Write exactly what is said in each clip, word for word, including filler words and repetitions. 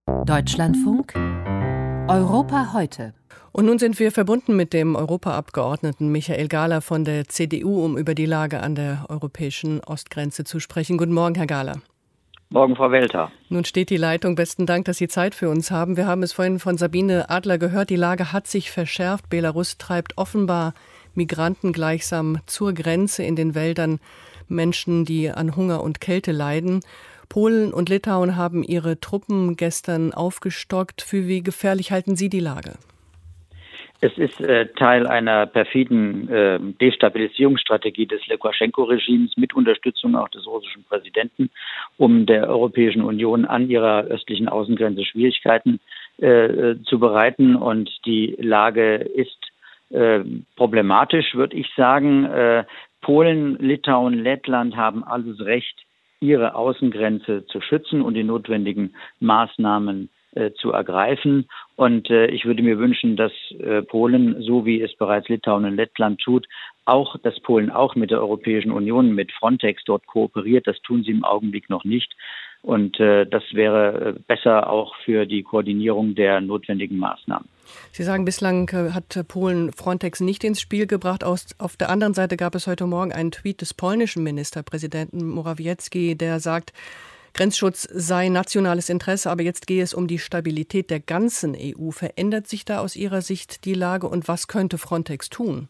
Deutschlandfunk Europa heute. Und nun sind wir verbunden mit dem Europaabgeordneten Michael Gahler von der C D U, um über die Lage an der europäischen Ostgrenze zu sprechen. Guten Morgen, Herr Gahler. Morgen, Frau Welter. Nun steht die Leitung. Besten Dank, dass Sie Zeit für uns haben. Wir haben es vorhin von Sabine Adler gehört. Die Lage hat sich verschärft. Belarus treibt offenbar Migranten gleichsam zur Grenze in den Wäldern. Menschen, die an Hunger und Kälte leiden. Polen und Litauen haben ihre Truppen gestern aufgestockt. Für wie gefährlich halten Sie die Lage? Es ist äh, Teil einer perfiden äh, Destabilisierungsstrategie des Lukaschenko-Regimes mit Unterstützung auch des russischen Präsidenten, um der Europäischen Union an ihrer östlichen Außengrenze Schwierigkeiten äh, zu bereiten. Und die Lage ist äh, problematisch, würde ich sagen. Äh, Polen, Litauen, Lettland haben alles Recht, ihre Außengrenze zu schützen und die notwendigen Maßnahmen äh, zu ergreifen. Und äh, ich würde mir wünschen, dass äh, Polen, so wie es bereits Litauen und Lettland tut, auch, dass Polen auch mit der Europäischen Union, mit Frontex dort kooperiert. Das tun sie im Augenblick noch nicht. Und äh, das wäre äh, besser auch für die Koordinierung der notwendigen Maßnahmen. Sie sagen, bislang äh, hat Polen Frontex nicht ins Spiel gebracht. Aus, auf der anderen Seite gab es heute Morgen einen Tweet des polnischen Ministerpräsidenten Morawiecki, der sagt, Grenzschutz sei nationales Interesse, aber jetzt gehe es um die Stabilität der ganzen E U. Verändert sich da aus Ihrer Sicht die Lage und was könnte Frontex tun?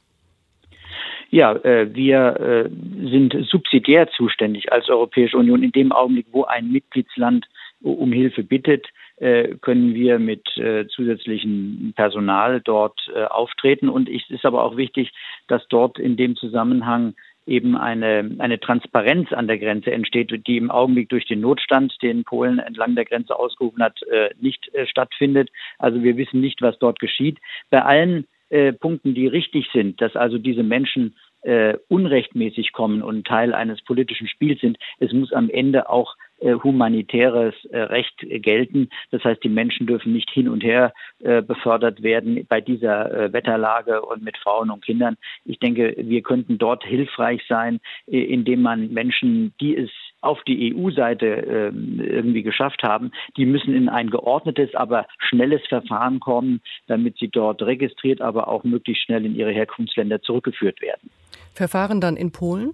Ja, äh, wir äh, sind subsidiär zuständig als Europäische Union. In dem Augenblick, wo ein Mitgliedsland um Hilfe bittet, äh, können wir mit äh, zusätzlichem Personal dort äh, auftreten. Und es ist aber auch wichtig, dass dort in dem Zusammenhang eben eine, eine Transparenz an der Grenze entsteht, die im Augenblick durch den Notstand, den Polen entlang der Grenze ausgerufen hat, äh, nicht äh, stattfindet. Also wir wissen nicht, was dort geschieht. Bei allen äh, Punkten, die richtig sind, dass also diese Menschen äh, unrechtmäßig kommen und Teil eines politischen Spiels sind, es muss am Ende auch äh, humanitäres äh, Recht äh, gelten. Das heißt, die Menschen dürfen nicht hin und her äh, befördert werden bei dieser äh, Wetterlage und mit Frauen und Kindern. Ich denke, wir könnten dort hilfreich sein, äh, indem man Menschen, die es auf die E U-Seite äh, irgendwie geschafft haben, die müssen in ein geordnetes, aber schnelles Verfahren kommen, damit sie dort registriert, aber auch möglichst schnell in ihre Herkunftsländer zurückgeführt werden. Verfahren dann in Polen?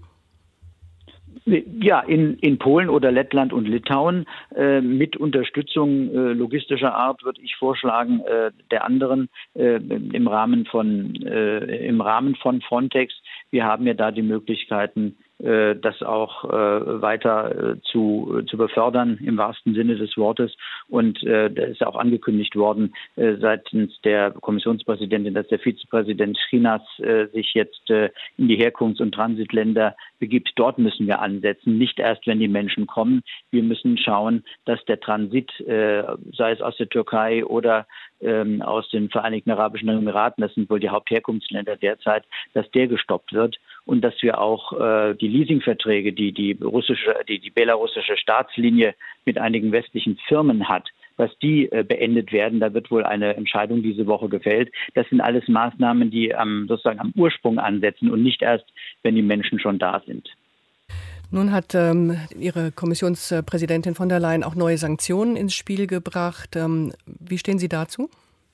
Ja, in, in Polen oder Lettland und Litauen äh, mit Unterstützung äh, logistischer Art würde ich vorschlagen, äh, der anderen äh, im Rahmen von äh, im Rahmen von Frontex. Wir haben ja da die Möglichkeiten, äh, das auch äh, weiter äh, zu zu befördern im wahrsten Sinne des Wortes. Und äh, da ist auch angekündigt worden äh, seitens der Kommissionspräsidentin, dass der Vizepräsident Chinas äh, sich jetzt äh, in die Herkunfts- und Transitländer begibt. Dort müssen wir ansetzen, nicht erst, wenn die Menschen kommen. Wir müssen schauen, dass der Transit, äh, sei es aus der Türkei oder ähm, aus den Vereinigten Arabischen Emiraten, das sind wohl die Hauptherkunftsländer derzeit, dass der gestoppt wird und dass wir auch äh, die Leasingverträge, die die russische, die die belarussische Staatslinie mit einigen westlichen Firmen hat, dass die äh, beendet werden. Da wird wohl eine Entscheidung diese Woche gefällt. Das sind alles Maßnahmen, die am, sozusagen am Ursprung ansetzen und nicht erst, wenn die Menschen schon da sind. Nun hat ähm, Ihre Kommissionspräsidentin von der Leyen auch neue Sanktionen ins Spiel gebracht. Ähm, wie stehen Sie dazu?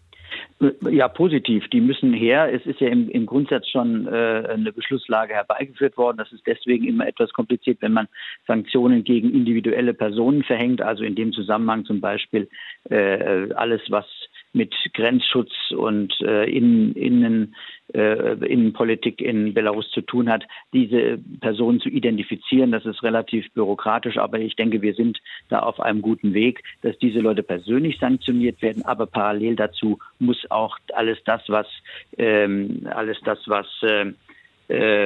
Ja, positiv. Die müssen her. Es ist ja im, im Grundsatz schon äh, eine Beschlusslage herbeigeführt worden. Das ist deswegen immer etwas kompliziert, wenn man Sanktionen gegen individuelle Personen verhängt. Also in dem Zusammenhang zum Beispiel äh, alles, was mit Grenzschutz und äh, Innen, Innen, äh, Innenpolitik in Belarus zu tun hat, diese Personen zu identifizieren. Das ist relativ bürokratisch, aber ich denke, wir sind da auf einem guten Weg, dass diese Leute persönlich sanktioniert werden. Aber parallel dazu muss auch alles das, was ähm, alles das, was äh, äh,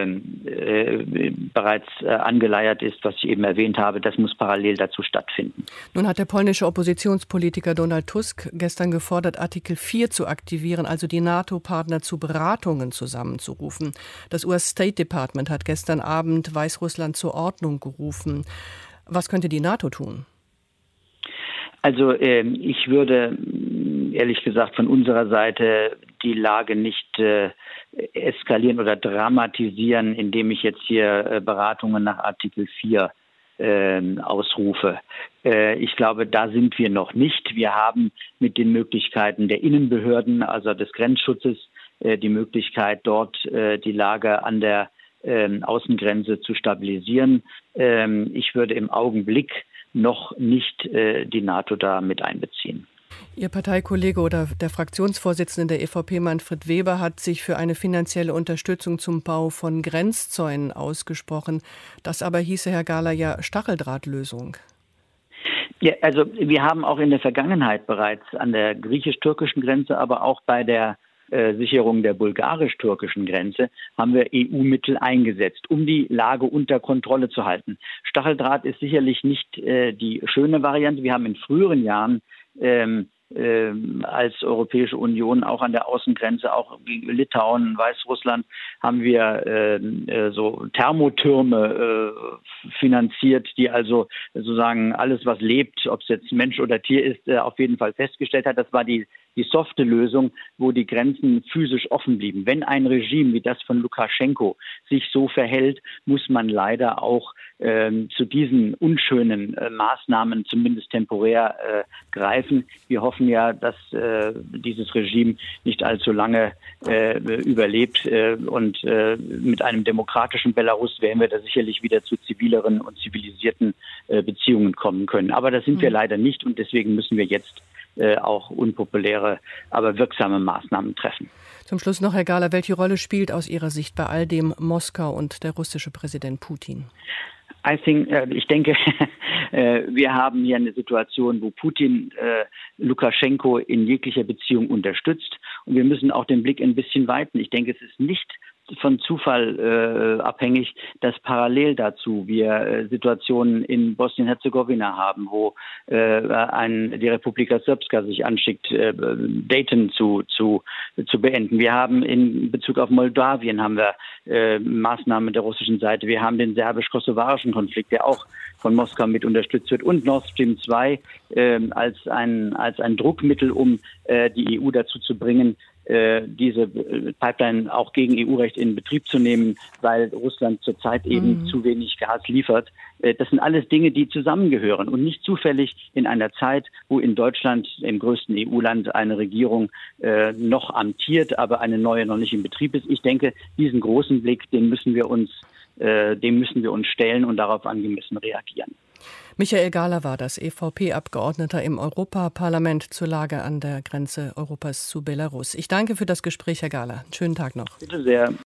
äh, bereits äh, angeleiert ist, was ich eben erwähnt habe, das muss parallel dazu stattfinden. Nun hat der polnische Oppositionspolitiker Donald Tusk gestern gefordert, Artikel vier zu aktivieren, also die NATO-Partner zu Beratungen zusammenzurufen. Das U S State Department hat gestern Abend Weißrussland zur Ordnung gerufen. Was könnte die NATO tun? Also äh, ich würde ehrlich gesagt von unserer Seite die Lage nicht äh, eskalieren oder dramatisieren, indem ich jetzt hier äh, Beratungen nach Artikel vier äh, ausrufe. Äh, ich glaube, da sind wir noch nicht. Wir haben mit den Möglichkeiten der Innenbehörden, also des Grenzschutzes, äh, die Möglichkeit, dort äh, die Lage an der äh, Außengrenze zu stabilisieren. Ähm, ich würde im Augenblick noch nicht äh, die NATO da mit einbeziehen. Ihr Parteikollege oder der Fraktionsvorsitzende der E V P, Manfred Weber, hat sich für eine finanzielle Unterstützung zum Bau von Grenzzäunen ausgesprochen. Das aber hieße, Herr Gahler, ja Stacheldrahtlösung. Ja, also wir haben auch in der Vergangenheit bereits an der griechisch-türkischen Grenze, aber auch bei der äh, Sicherung der bulgarisch-türkischen Grenze haben wir E U-Mittel eingesetzt, um die Lage unter Kontrolle zu halten. Stacheldraht ist sicherlich nicht äh, die schöne Variante. Wir haben in früheren Jahren ähm, ähm, als Europäische Union auch an der Außengrenze, auch gegen Litauen, Weißrussland, haben wir äh, äh, so Thermotürme äh, finanziert, die also sozusagen alles, was lebt, ob es jetzt Mensch oder Tier ist, äh, auf jeden Fall festgestellt hat. Das war die die softe Lösung, wo die Grenzen physisch offen blieben. Wenn ein Regime wie das von Lukaschenko sich so verhält, muss man leider auch ähm, zu diesen unschönen äh, Maßnahmen zumindest temporär äh, greifen. Wir hoffen ja, dass äh, dieses Regime nicht allzu lange äh, überlebt äh, und äh, mit einem demokratischen Belarus werden wir da sicherlich wieder zu zivileren und zivilisierten äh, Beziehungen kommen können. Aber das sind mhm. wir leider nicht und deswegen müssen wir jetzt Äh, auch unpopuläre, aber wirksame Maßnahmen treffen. Zum Schluss noch, Herr Gahler, welche Rolle spielt aus Ihrer Sicht bei all dem Moskau und der russische Präsident Putin? I think, äh, ich denke, äh, wir haben hier eine Situation, wo Putin äh, Lukaschenko in jeglicher Beziehung unterstützt. Und wir müssen auch den Blick ein bisschen weiten. Ich denke, es ist nicht von Zufall äh, abhängig, dass parallel dazu wir äh, Situationen in Bosnien-Herzegowina haben, wo äh, ein, die Republika Srpska sich anschickt, äh, Dayton zu, zu, zu beenden. Wir haben in Bezug auf Moldawien haben wir äh, Maßnahmen der russischen Seite. Wir haben den serbisch-kosovarischen Konflikt, der auch von Moskau mit unterstützt wird, und Nord Stream zwei äh, als ein, als ein Druckmittel, um äh, die E U dazu zu bringen, diese Pipeline auch gegen E U-Recht in Betrieb zu nehmen, weil Russland zurzeit eben mhm. zu wenig Gas liefert. Das sind alles Dinge, die zusammengehören und nicht zufällig in einer Zeit, wo in Deutschland, im größten E U-Land, eine Regierung äh, noch amtiert, aber eine neue noch nicht in Betrieb ist. Ich denke, diesen großen Blick, den müssen wir uns, äh, dem müssen wir uns stellen und darauf angemessen reagieren. Michael Gahler war das, E V P-Abgeordneter im Europaparlament zur Lage an der Grenze Europas zu Belarus. Ich danke für das Gespräch, Herr Gahler. Schönen Tag noch. Bitte sehr.